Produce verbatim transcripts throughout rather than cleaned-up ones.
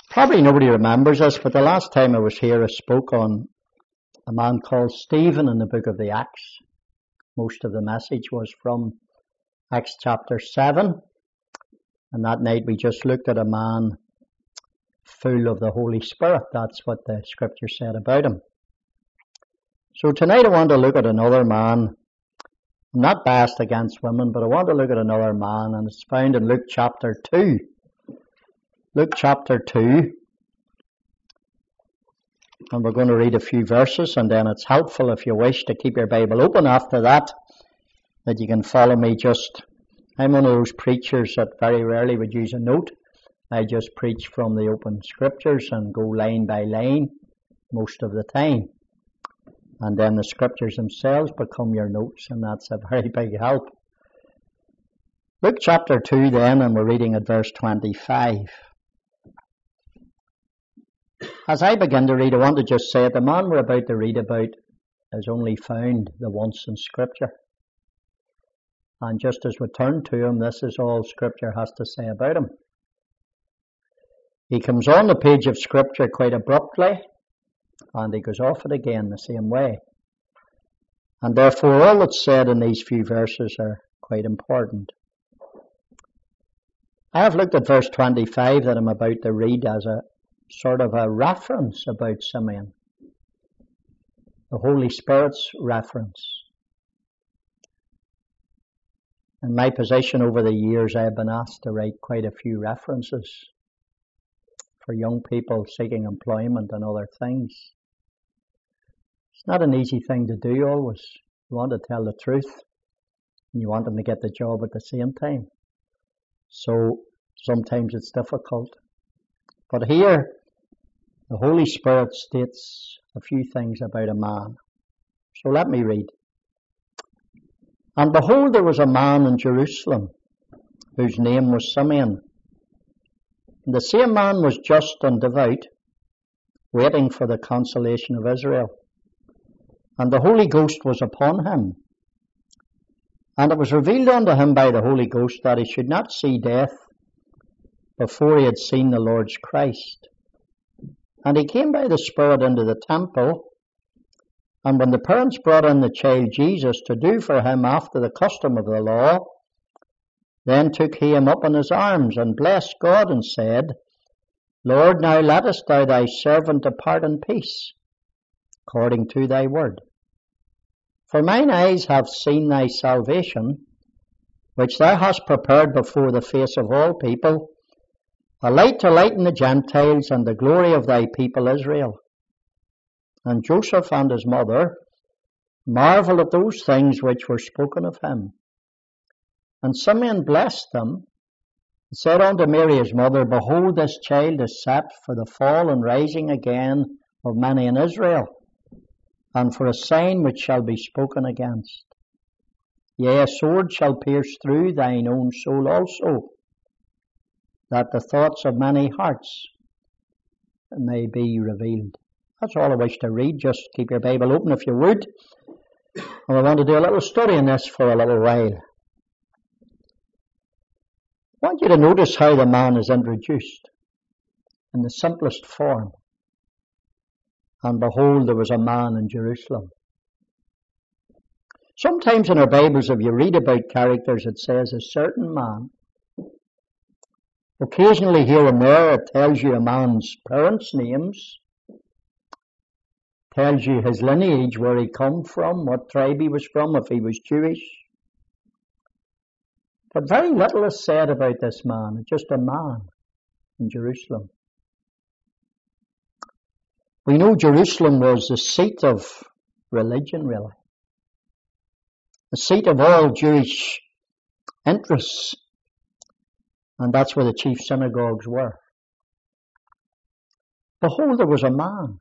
Probably nobody remembers this, but the last time I was here I spoke on a man called Stephen in the book of the Acts. Most of the message was from Acts chapter seven, and that night we just looked at a man full of the Holy Spirit. That's what the scripture said about him. So tonight I want to look at another man. I'm not biased against women, but I want to look at another man, and it's found in Luke chapter two. Luke chapter two, and we're going to read a few verses, and then it's helpful if you wish to keep your Bible open after that, that you can follow me. Just, I'm one of those preachers that very rarely would use a note. I just preach from the open scriptures and go line by line most of the time. And then the scriptures themselves become your notes, and that's a very big help. Luke chapter two then, and we're reading at verse twenty-five. As I begin to read, I want to just say that the man we're about to read about is only found the once in Scripture. And just as we turn to him, this is all Scripture has to say about him. He comes on the page of Scripture quite abruptly, and he goes off it again the same way. And therefore all that's said in these few verses are quite important. I have looked at verse twenty-five that I'm about to read as a sort of a reference about Simeon. The Holy Spirit's reference. In my position over the years, I have been asked to write quite a few references for young people seeking employment and other things. It's not an easy thing to do always. You want to tell the truth, and you want them to get the job at the same time. So sometimes it's difficult. But here, the Holy Spirit states a few things about a man. So let me read. And behold, there was a man in Jerusalem, whose name was Simeon. And the same man was just and devout, waiting for the consolation of Israel. And the Holy Ghost was upon him. And it was revealed unto him by the Holy Ghost that he should not see death before he had seen the Lord's Christ. And he came by the Spirit into the temple, and when the parents brought in the child Jesus to do for him after the custom of the law, then took he him up in his arms, and blessed God, and said, Lord, now lettest thou thy servant depart in peace, according to thy word. For mine eyes have seen thy salvation, which thou hast prepared before the face of all people, a light to lighten the Gentiles, and the glory of thy people Israel. And Joseph and his mother marveled at those things which were spoken of him. And Simeon blessed them, and said unto Mary his mother, Behold, this child is set for the fall and rising again of many in Israel, and for a sign which shall be spoken against. Yea, a sword shall pierce through thine own soul also, that the thoughts of many hearts may be revealed. That's all I wish to read. Just keep your Bible open if you would. And I want to do a little study in this for a little while. I want you to notice how the man is introduced in the simplest form. And behold, there was a man in Jerusalem. Sometimes in our Bibles, if you read about characters, it says a certain man. Occasionally here and there it tells you a man's parents' names, tells you his lineage, where he come from, what tribe he was from, if he was Jewish. But very little is said about this man, just a man in Jerusalem. We know Jerusalem was the seat of religion, really. The seat of all Jewish interests. And that's where the chief synagogues were. Behold, there was a man.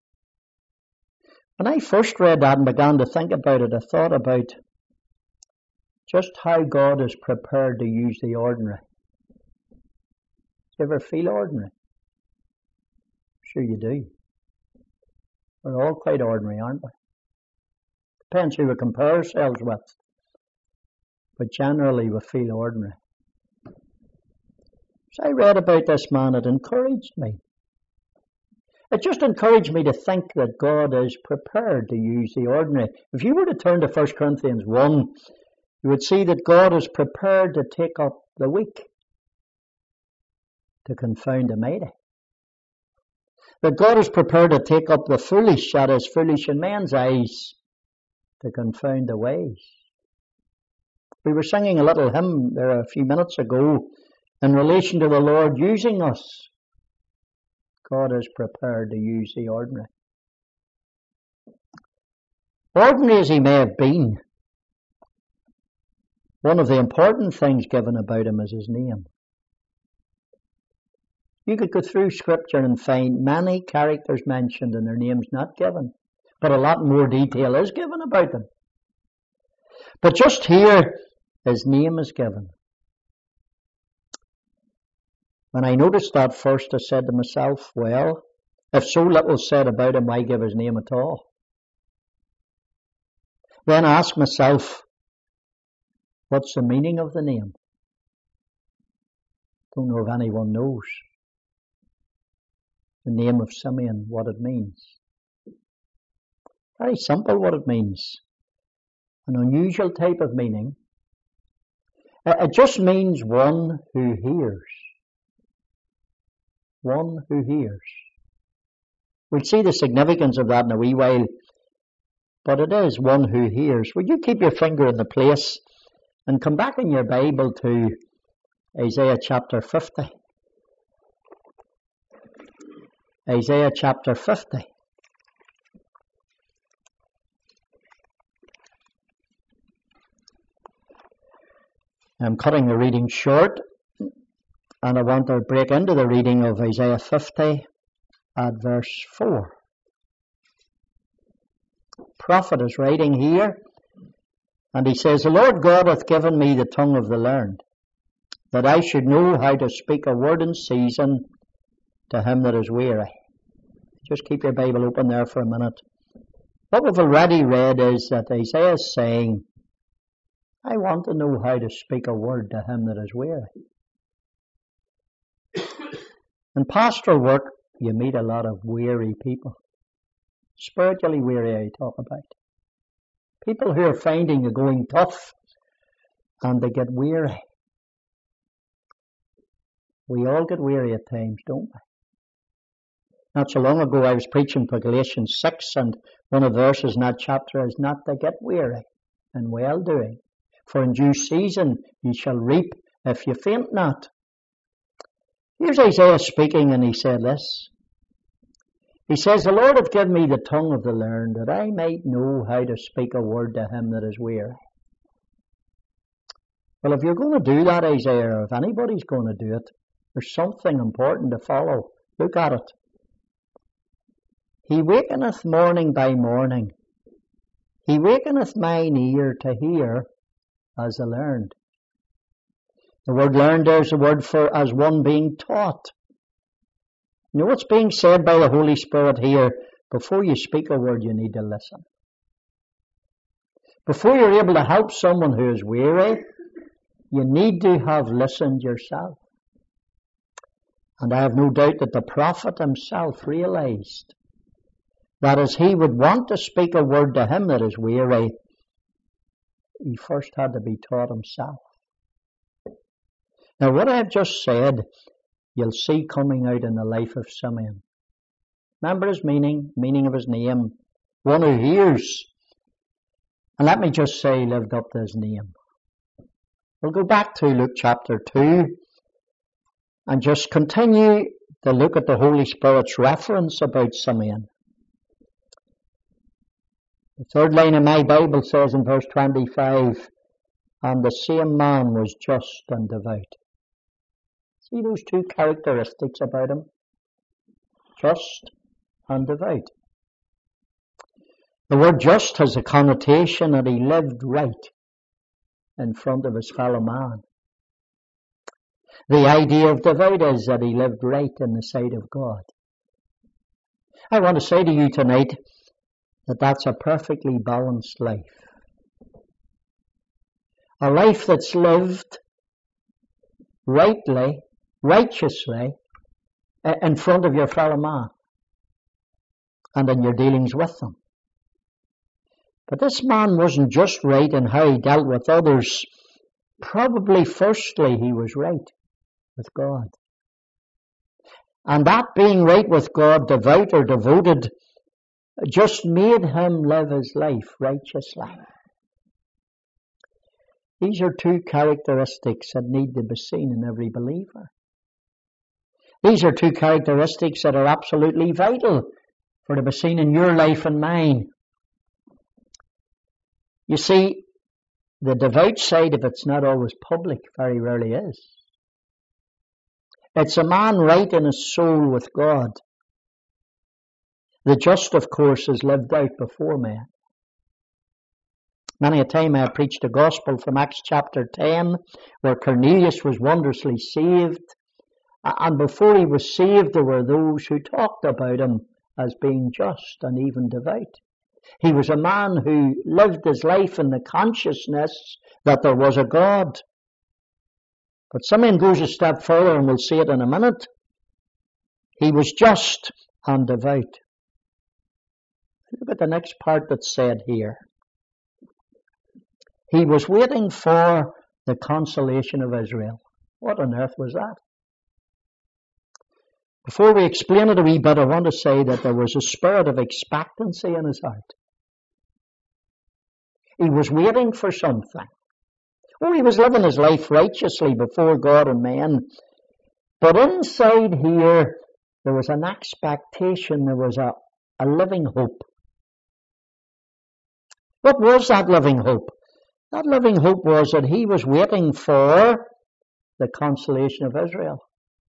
When I first read that and began to think about it, I thought about just how God is prepared to use the ordinary. Do you ever feel ordinary? Sure you do. We're all quite ordinary, aren't we? Depends who we compare ourselves with. But generally we feel ordinary. As I read about this man, it encouraged me. It just encouraged me to think that God is prepared to use the ordinary. If you were to turn to First Corinthians one, you would see that God is prepared to take up the weak, to confound the mighty. That God is prepared to take up the foolish, that is foolish in men's eyes, to confound the wise. We were singing a little hymn there a few minutes ago in relation to the Lord using us. God is prepared to use the ordinary. Ordinary as he may have been, one of the important things given about him is his name. You could go through Scripture and find many characters mentioned and their names not given, but a lot more detail is given about them. But just here, his name is given. When I noticed that first, I said to myself, well, if so little said about him, why give his name at all? Then I asked myself, what's the meaning of the name? Don't know if anyone knows. The name of Simeon, what it means. Very simple what it means. An unusual type of meaning. It just means one who hears. One who hears. We'll see the significance of that in a wee while. But it is one who hears. Would you keep your finger in the place and come back in your Bible to Isaiah chapter fifty. Isaiah chapter fifty. I'm cutting the reading short, and I want to break into the reading of Isaiah fifty at verse four. The prophet is writing here, and he says, "The Lord God hath given me the tongue of the learned, that I should know how to speak a word in season to him that is weary." Just keep your Bible open there for a minute. What we've already read is that Isaiah is saying, I want to know how to speak a word to him that is weary. In pastoral work, you meet a lot of weary people. Spiritually weary, I talk about. People who are finding the going tough and they get weary. We all get weary at times, don't we? Not so long ago I was preaching for Galatians six, and one of the verses in that chapter is not to get weary in well doing. For in due season ye shall reap if ye faint not. Here's Isaiah speaking, and he said this. He says, "The Lord hath given me the tongue of the learned, that I might know how to speak a word to him that is weary." Well, if you're going to do that, Isaiah, or if anybody's going to do it, there's something important to follow. Look at it. He wakeneth morning by morning. He wakeneth mine ear to hear as the learned. The word learned there is the word for as one being taught. You know what's being said by the Holy Spirit here? Before you speak a word, you need to listen. Before you're able to help someone who is weary, you need to have listened yourself. And I have no doubt that the prophet himself realized that as he would want to speak a word to him that is weary, he first had to be taught himself. Now, what I have just said, you'll see coming out in the life of Simeon. Remember his meaning, meaning of his name, one who hears. And let me just say, he lived up to his name. We'll go back to Luke chapter two and just continue to look at the Holy Spirit's reference about Simeon. The third line of my Bible says in verse twenty-five, "And the same man was just and devout." See those two characteristics about him? Just and devout. The word just has a connotation that he lived right in front of his fellow man. The idea of devout is that he lived right in the sight of God. I want to say to you tonight that that's a perfectly balanced life. A life that's lived rightly, righteously, in front of your fellow man. and in your dealings with them. But this man wasn't just right in how he dealt with others. Probably firstly he was right with God. And that being right with God, devout or devoted, just made him live his life righteously. These are two characteristics that need to be seen in every believer. These are two characteristics that are absolutely vital for to be seen in your life and mine. You see, the devout side of it's not always public, very rarely is. It's a man right in his soul with God. The just, of course, is lived out before men. Many a time I have preached the gospel from Acts chapter ten, where Cornelius was wondrously saved. And before he was saved, there were those who talked about him as being just and even devout. He was a man who lived his life in the consciousness that there was a God. But Simeon goes a step further, and we'll see it in a minute. He was just and devout. Look at the next part that's said here. He was waiting for the consolation of Israel. What on earth was that? Before we explain it a wee bit, I want to say that there was a spirit of expectancy in his heart. He was waiting for something. Oh, he was living his life righteously before God and men. But inside here, there was an expectation, there was a, a living hope. What was that living hope? That living hope was that he was waiting for the consolation of Israel.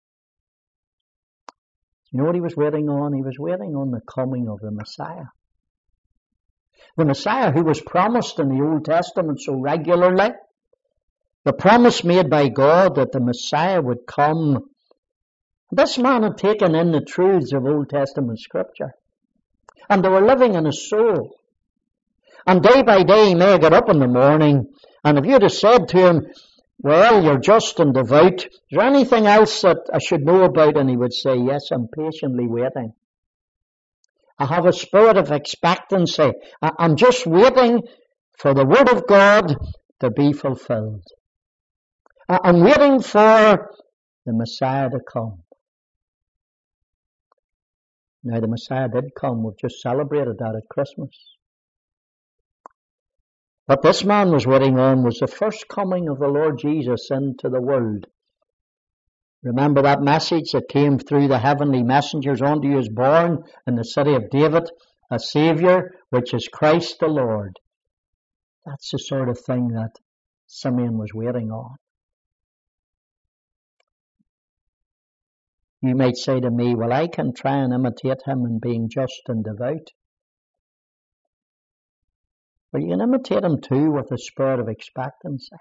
You know what he was waiting on? He was waiting on the coming of the Messiah. The Messiah who was promised in the Old Testament so regularly. The promise made by God that the Messiah would come. This man had taken in the truths of Old Testament Scripture. And they were living in his soul. And day by day he may get up in the morning, and if you'd have said to him, well, you're just and devout, is there anything else that I should know about? And he would say, yes, I'm patiently waiting. I have a spirit of expectancy. I'm just waiting for the Word of God to be fulfilled. I'm waiting for the Messiah to come. Now, the Messiah did come. We've just celebrated that at Christmas. What this man was waiting on was the first coming of the Lord Jesus into the world. Remember that message that came through the heavenly messengers? Unto you is born in the city of David a Saviour, which is Christ the Lord. That's the sort of thing that Simeon was waiting on. You might say to me, well, I can try and imitate him in being just and devout. But you can imitate him too with a spirit of expectancy.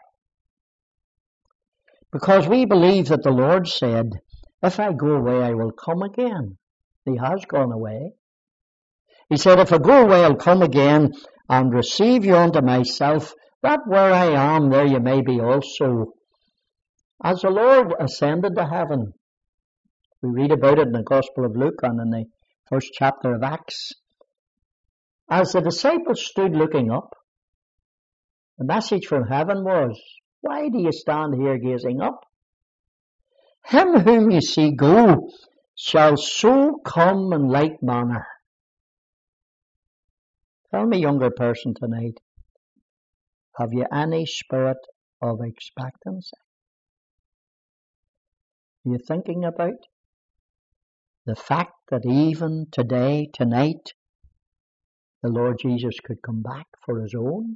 Because we believe that the Lord said, if I go away, I will come again. He has gone away. He said, if I go away, I'll come again and receive you unto myself, that where I am, there you may be also. As the Lord ascended to heaven, we read about it in the Gospel of Luke and in the first chapter of Acts. As the disciples stood looking up, the message from heaven was, why do you stand here gazing up? Him whom you see go shall so come in like manner. Tell me, younger person tonight, have you any spirit of expectancy? Are you thinking about the fact that even today, tonight, the Lord Jesus could come back for his own?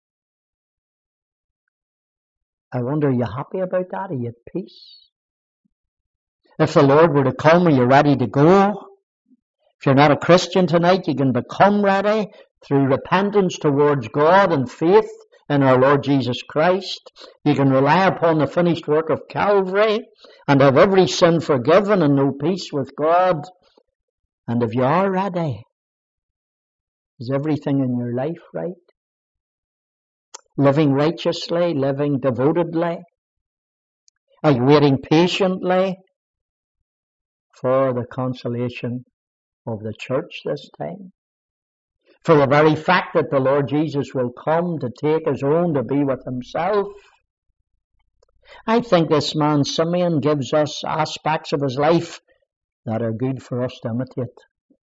I wonder, are you happy about that? Are you at peace? If the Lord were to come, are you ready to go? If you're not a Christian tonight, you can become ready through repentance towards God and faith in our Lord Jesus Christ. You can rely upon the finished work of Calvary and have every sin forgiven and know peace with God. And if you are ready, is everything in your life right? Living righteously, living devotedly? Are you waiting patiently for the consolation of the church this time. For the very fact that the Lord Jesus will come to take his own to be with himself. I think this man Simeon gives us aspects of his life that are good for us to imitate.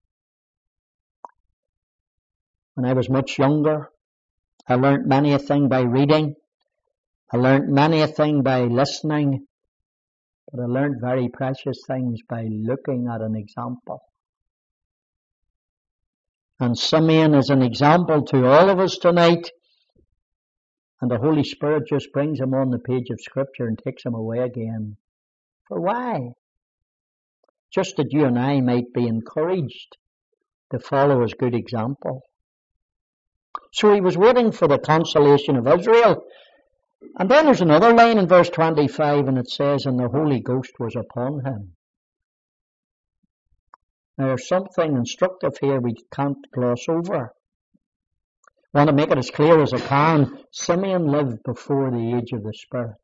When I was much younger, I learnt many a thing by reading. I learnt many a thing by listening. But I learnt very precious things by looking at an example. And Simeon is an example to all of us tonight. And the Holy Spirit just brings him on the page of Scripture and takes him away again. For why? Just that you and I might be encouraged to follow his good example. So he was waiting for the consolation of Israel. And then there's another line in verse twenty-five, and it says, and the Holy Ghost was upon him. Now there's something instructive here we can't gloss over. I want to make it as clear as I can. Simeon lived before the age of the Spirit.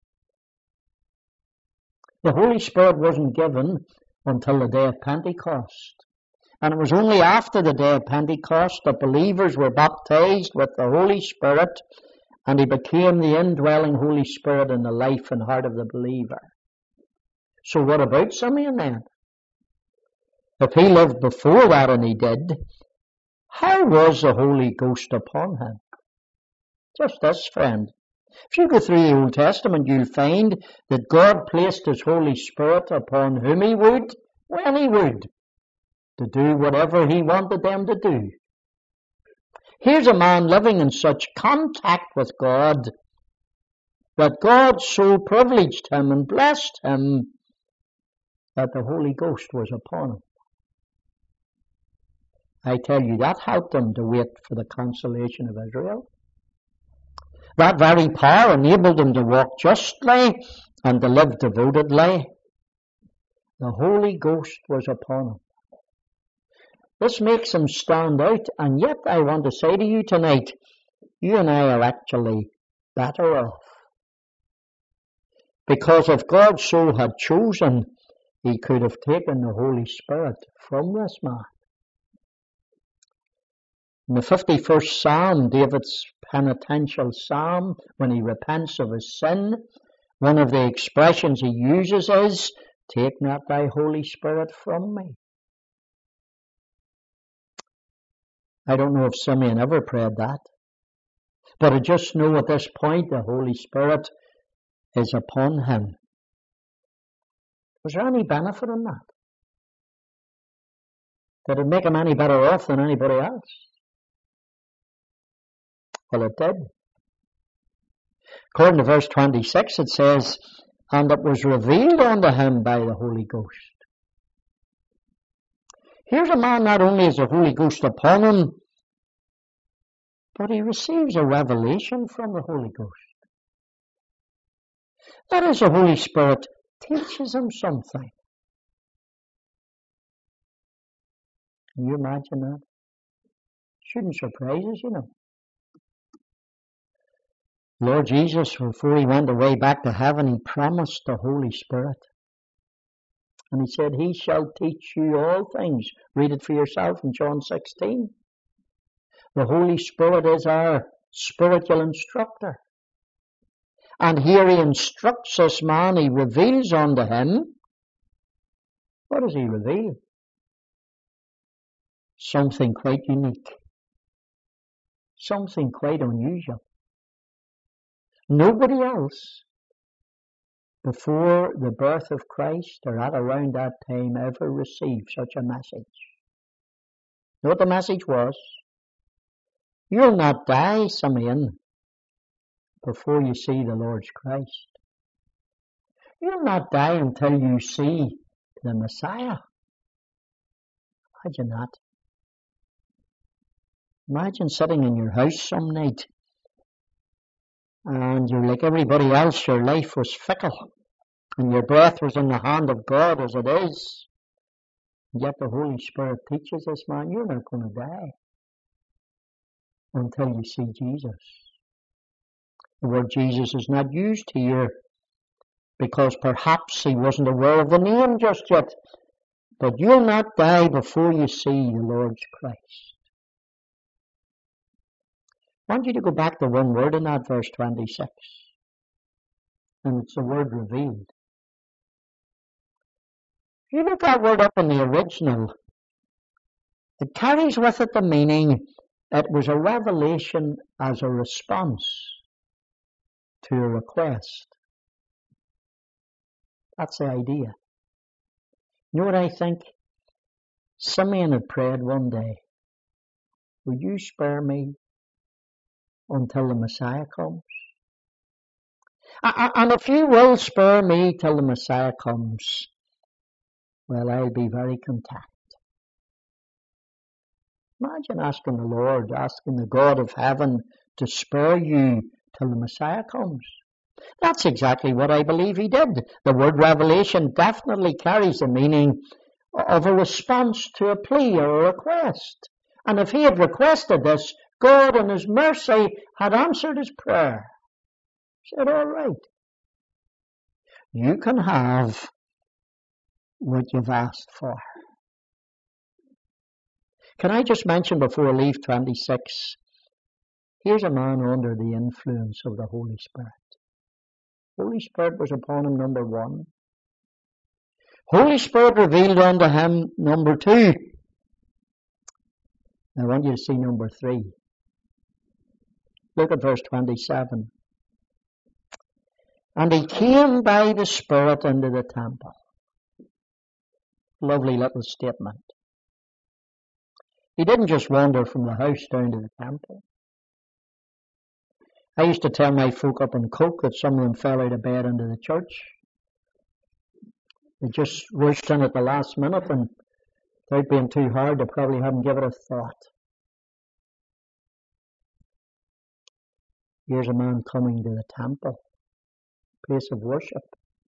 The Holy Spirit wasn't given until the day of Pentecost. And it was only after the day of Pentecost that believers were baptized with the Holy Spirit, and he became the indwelling Holy Spirit in the life and heart of the believer. So what about Simeon then? If he lived before that, and he did, how was the Holy Ghost upon him? Just this, friend. If you go through the Old Testament, you'll find that God placed his Holy Spirit upon whom he would, when he would, to do whatever he wanted them to do. Here's a man living in such contact with God that God so privileged him and blessed him that the Holy Ghost was upon him. I tell you, that helped him to wait for the consolation of Israel. That very power enabled him to walk justly and to live devotedly. The Holy Ghost was upon him. This makes him stand out, and yet I want to say to you tonight, you and I are actually better off. Because if God so had chosen, he could have taken the Holy Spirit from this man. In the fifty-first Psalm, David's penitential psalm, when he repents of his sin, one of the expressions he uses is, take not thy Holy Spirit from me. I don't know if Simeon ever prayed that. But I just know at this point the Holy Spirit is upon him. Was there any benefit in that? Did it make him any better off than anybody else? Well, it did. According to verse twenty-six, it says, and it was revealed unto him by the Holy Ghost. Here's a man, not only is the Holy Ghost upon him, but he receives a revelation from the Holy Ghost. That is, the Holy Spirit teaches him something. Can you imagine that? Shouldn't surprise us, you know. Lord Jesus, before he went away back to heaven, he promised the Holy Spirit. And he said, he shall teach you all things. Read it for yourself in John sixteen. The Holy Spirit is our spiritual instructor. And here he instructs this man, he reveals unto him. What does he reveal? Something quite unique. Something quite unusual. Nobody else before the birth of Christ or at around that time ever received such a message. You know what the message was? You'll not die, Simeon, before you see the Lord's Christ. You'll not die until you see the Messiah. Imagine that. Imagine sitting in your house some night and you're like everybody else, your life was fickle and your breath was in the hand of God as it is. And yet the Holy Spirit teaches us, man, you're not going to die until you see Jesus. The word Jesus is not used here because perhaps he wasn't aware of the name just yet. but you'll not die before you see the Lord's Christ. I want you to go back to one word in that verse twenty-six. And it's the word revealed. If you look that word up in the original, it carries with it the meaning it was a revelation as a response to a request. That's the idea. You know what I think? Simeon had prayed one day, will you spare me until the Messiah comes? And if you will spare me till the Messiah comes, well, I'll be very content. Imagine asking the Lord, asking the God of heaven to spare you till the Messiah comes. That's exactly what I believe he did. The word revelation definitely carries the meaning of a response to a plea or a request. And if he had requested this, God in his mercy had answered his prayer. He said, all right, you can have what you've asked for. Can I just mention before I leave twenty-six, here's a man under the influence of the Holy Spirit. Holy Spirit was upon him, number one. Holy Spirit revealed unto him, number two. I want you to see number three. Look at verse twenty-seven. And he came by the Spirit into the temple. Lovely little statement. He didn't just wander from the house down to the temple. I used to tell my folk up in Coke that some of them fell out of bed into the church. They just rushed in at the last minute, and without being too hard, they probably hadn't given it a thought. Here's a man coming to the temple, place of worship,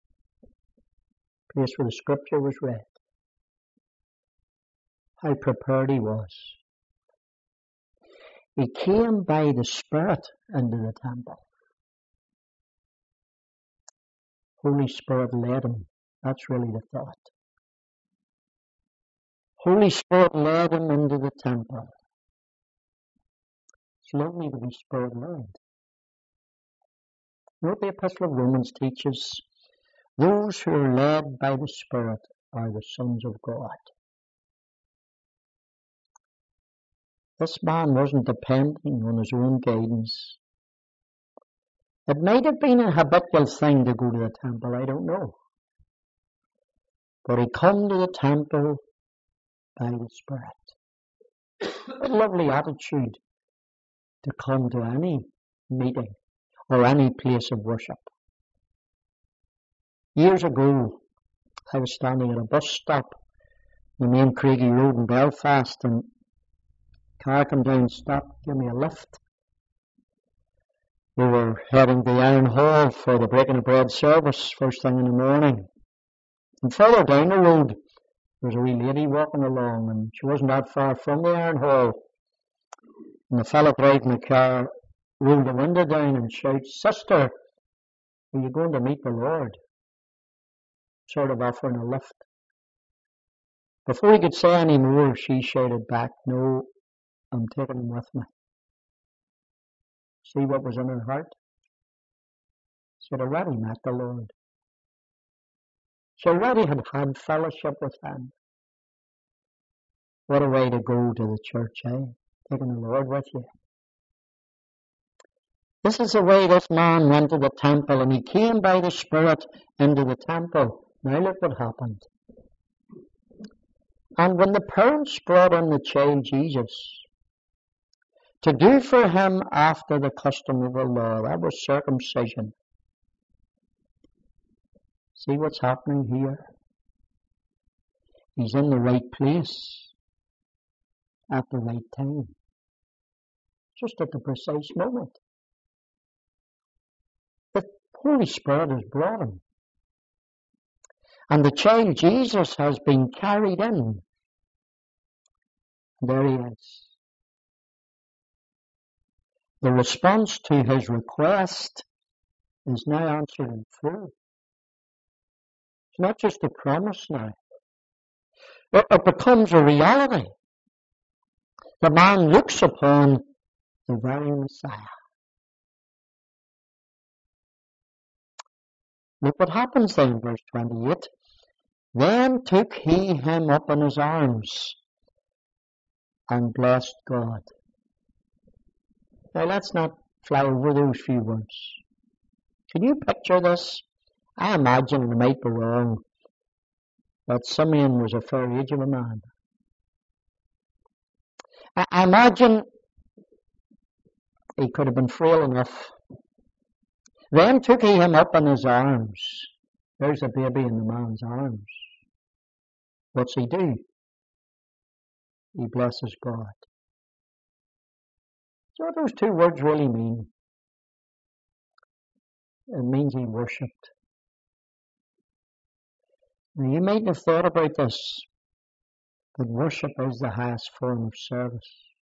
place where the scripture was read. How prepared he was. He came by the Spirit into the temple. Holy Spirit led him. That's really the thought. Holy Spirit led him into the temple. It's lovely to be Spirit led. You know what the Epistle of Romans teaches? Those who are led by the Spirit are the sons of God. This man wasn't depending on his own guidance. It might have been a habitual thing to go to the temple, I don't know. But he come to the temple by the Spirit. What a lovely attitude to come to any meeting or any place of worship. Years ago, I was standing at a bus stop on the main Craigie Road in Belfast, and car came down, stopped, gave me a lift. We were heading to the Iron Hall for the breaking of bread service first thing in the morning. And further down the road, there was a wee lady walking along, and she wasn't that far from the Iron Hall. And the fellow driving the car rolled the window down and shouted, "Sister, are you going to meet the Lord?" Sort of offering a lift. Before he could say any more, she shouted back, "No, I'm taking him with me." See what was in her heart? She had already met the Lord. She already had had fellowship with him. What a way to go to the church, eh? Taking the Lord with you. This is the way this man went to the temple, and he came by the Spirit into the temple. Now look what happened. And when the parents brought in the child Jesus to do for him after the custom of the law, that was circumcision. See what's happening here? He's in the right place at the right time, just at the precise moment. The Holy Spirit has brought him. And the child Jesus has been carried in. There he is. The response to his request is now answered in full. It's not just a promise now. It, it becomes a reality. The man looks upon the very Messiah. Look what happens then, verse twenty-eight. Then took he him up in his arms and blessed God. Now let's not fly over those few words. Can you picture this? I imagine, and I might be wrong, that Simeon was a fair age of a man. I imagine he could have been frail enough. Then took he him up in his arms. There's a baby in the man's arms. What's he do? He blesses God. So what those two words really mean? It means he worshipped. Now you might have thought about this, but worship is the highest form of service.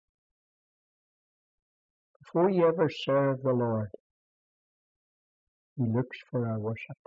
Before you ever serve the Lord, He looks for our worship.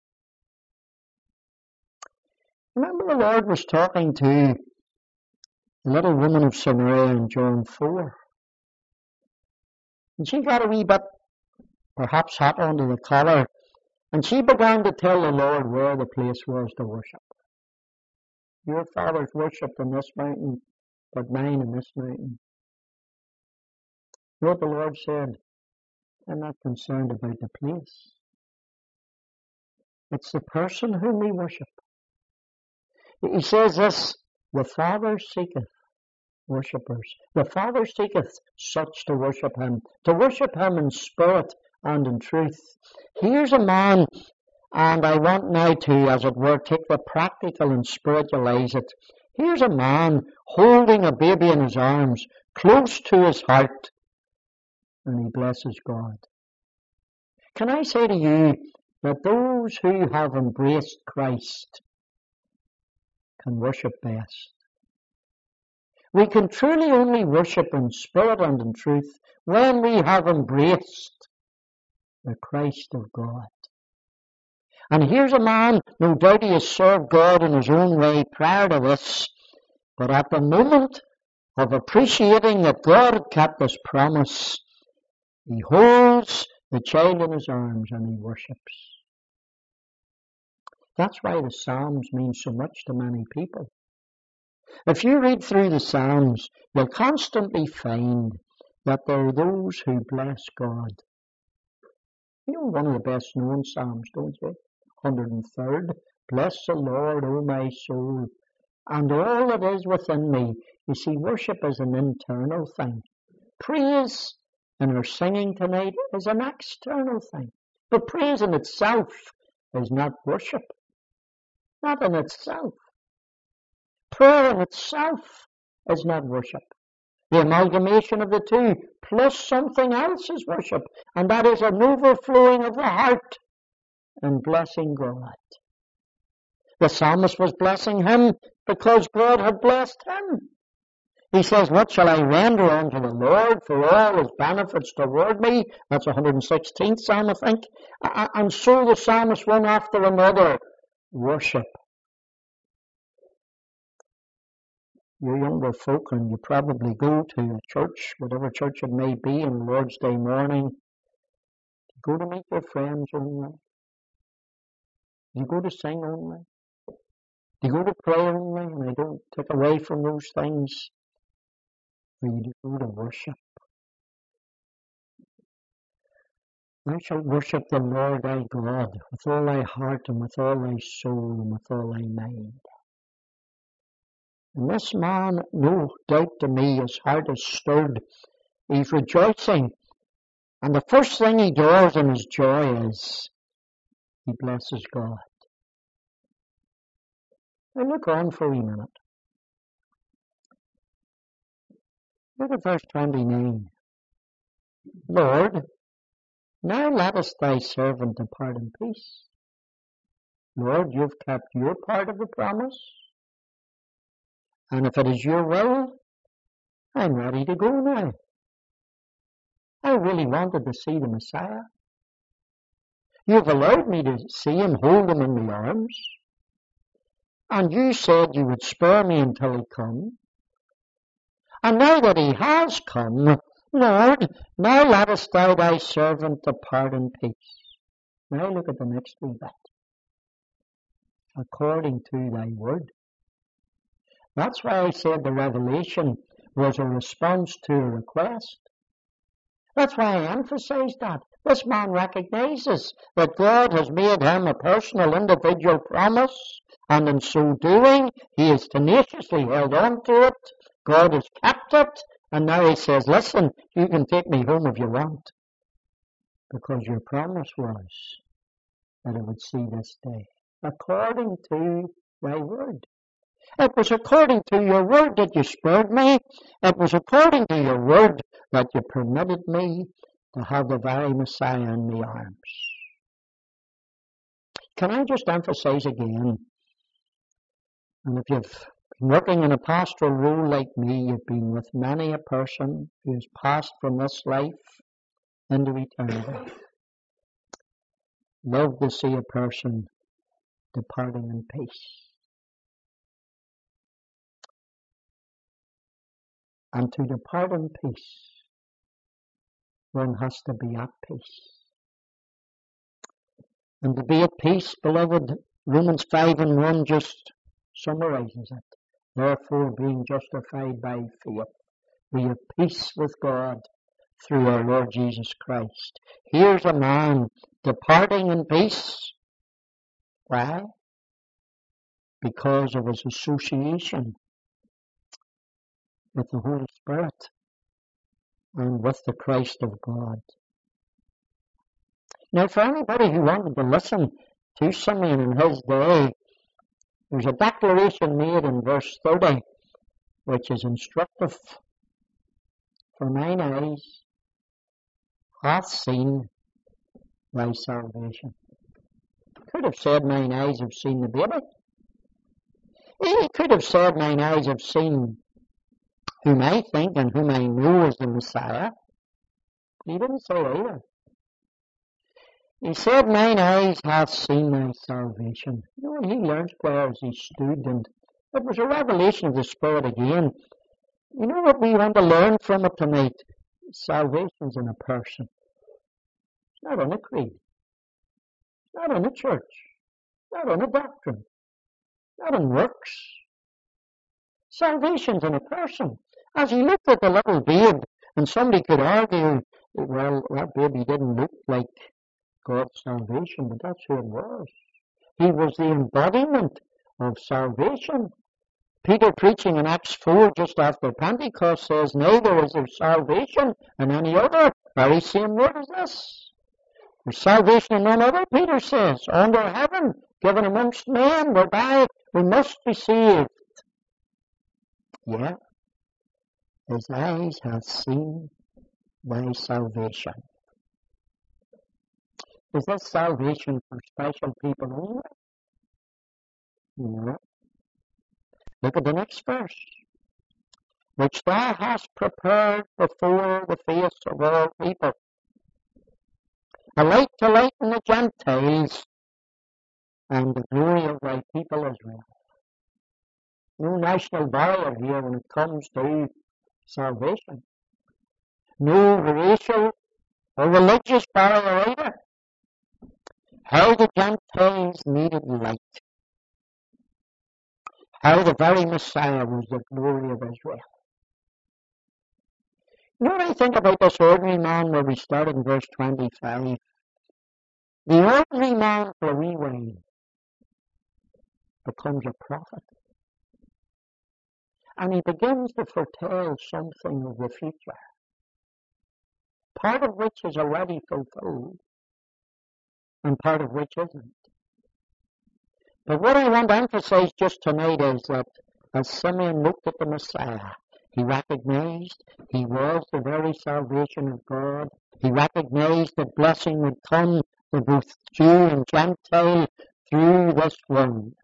Remember the Lord was talking to the little woman of Samaria in John four. And she got a wee bit, perhaps hot under the collar, and she began to tell the Lord where the place was to worship. Your fathers worshipped on this mountain, but mine on this mountain. You know what the Lord said? I'm not concerned about the place. It's the person whom we worship. He says this, the Father seeketh worshippers. The Father seeketh such to worship Him, to worship Him in spirit and in truth. Here's a man, and I want now to, as it were, take the practical and spiritualize it. Here's a man holding a baby in his arms, close to his heart, and he blesses God. Can I say to you that those who have embraced Christ can worship best? We can truly only worship in spirit and in truth when we have embraced the Christ of God. And here's a man, no doubt he has served God in his own way prior to this, but at the moment of appreciating that God had kept His promise, he holds the child in his arms and he worships. That's why the Psalms mean so much to many people. If you read through the Psalms, you'll constantly find that there are those who bless God. You know one of the best known Psalms, don't you? one hundred third. Bless the Lord, O my soul, and all that is within me. You see, worship is an internal thing. Praise in our singing tonight is an external thing. But praise in itself is not worship. Not in itself. Prayer in itself is not worship. The amalgamation of the two plus something else is worship, and that is an overflowing of the heart and blessing God. The psalmist was blessing Him because God had blessed him. He says, what shall I render unto the Lord for all His benefits toward me? That's one hundred sixteenth Psalm, I think. And so the psalmist one after another worship. You're younger folk and you probably go to a church, whatever church it may be, on Lord's Day morning. You go to meet your friends only. You go to sing only. You go to pray only, and I don't take away from those things. For you to go to worship. Thou shalt worship the Lord thy God with all thy heart and with all thy soul and with all thy mind. And this man, no doubt to me, his heart is stirred. He's rejoicing. And the first thing he does in his joy is he blesses God. Now look on for a wee minute. Look at verse twenty-nine. Lord, now lettest thy servant depart in peace. Lord, you've kept your part of the promise. And if it is your will, I'm ready to go now. I really wanted to see the Messiah. You've allowed me to see Him, hold Him in my arms. And you said you would spare me until he come. And now that he has come, Lord, now lettest thou thy servant depart in peace. Now look at the next wee bit. According to thy word. That's why I said the revelation was a response to a request. That's why I emphasized that. This man recognizes that God has made him a personal, individual promise, and in so doing, he has tenaciously held on to it. God has kept it, and now he says, listen, you can take me home if you want, because your promise was that I would see this day, according to thy word. It was according to your word that you spared me. It was according to your word that you permitted me to have the very Messiah in my arms. Can I just emphasize again, and if you've been working in a pastoral role like me, you've been with many a person who has passed from this life into eternity. Love to see a person departing in peace. And to depart in peace, one has to be at peace. And to be at peace, beloved, Romans five and one just summarizes it. Therefore, being justified by faith, we have peace with God through our Lord Jesus Christ. Here's a man departing in peace. Why? Because of his association with the Holy Spirit and with the Christ of God. Now, for anybody who wanted to listen to Simeon in his day, there's a declaration made in verse thirty, which is instructive. For mine eyes hath seen thy salvation. Could have said mine eyes have seen the baby. He could have said mine eyes have seen whom I think and whom I know is the Messiah. He didn't say either. He said, mine eyes have seen thy salvation. You know, he learned where as he stood, and it was a revelation of the Spirit again. You know what we want to learn from it tonight? Salvation's in a person. It's not in a creed. It's not in a church. It's not in a doctrine. It's not in works. Salvation's in a person. As he looked at the little babe, and somebody could argue, well, that baby didn't look like God's salvation, but that's who it was. He was the embodiment of salvation. Peter, preaching in Acts four just after Pentecost, says, neither is there salvation in any other. Very same word as this. There's salvation in none other, Peter says, under heaven, given amongst men, whereby we must be saved. Yeah, his eyes have seen thy salvation. Is this salvation for special people only? No. Look at the next verse. Which thou hast prepared before the face of all people, a light to lighten the Gentiles, and the glory of thy people Israel. No national barrier here when it comes to salvation. No racial or religious barrier either. How the Gentiles needed light. How the very Messiah was the glory of Israel. You know what I think about this ordinary man where we start in verse twenty-five? The ordinary man for a wee while becomes a prophet. And he begins to foretell something of the future, part of which is already fulfilled, and part of which isn't. But what I want to emphasize just tonight is that as Simeon looked at the Messiah, he recognized he was the very salvation of God. He recognized that blessing would come to both Jew and Gentile through this one.